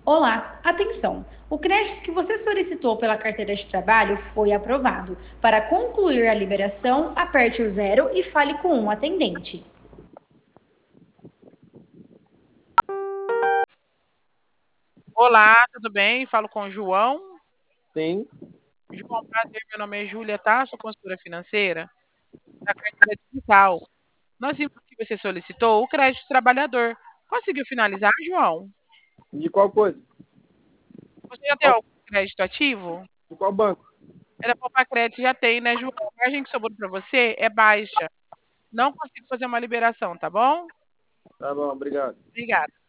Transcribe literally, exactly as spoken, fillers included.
Olá, atenção! O crédito que você solicitou pela carteira de trabalho foi aprovado. Para concluir a liberação, aperte o zero e fale com um atendente. Olá, tudo bem? Falo com o João. Sim, João, prazer, meu nome é Júlia, tá? Sou consultora financeira da carteira digital. Nós vimos que você solicitou o crédito trabalhador. Conseguiu finalizar, João? de qual coisa? Você já tem Qual- algum crédito ativo? De qual banco? É da Poupa Crédito, já tem, né, João? A margem que sobrou para você é baixa. Não consigo fazer uma liberação, tá bom? Tá bom, obrigado. Obrigada.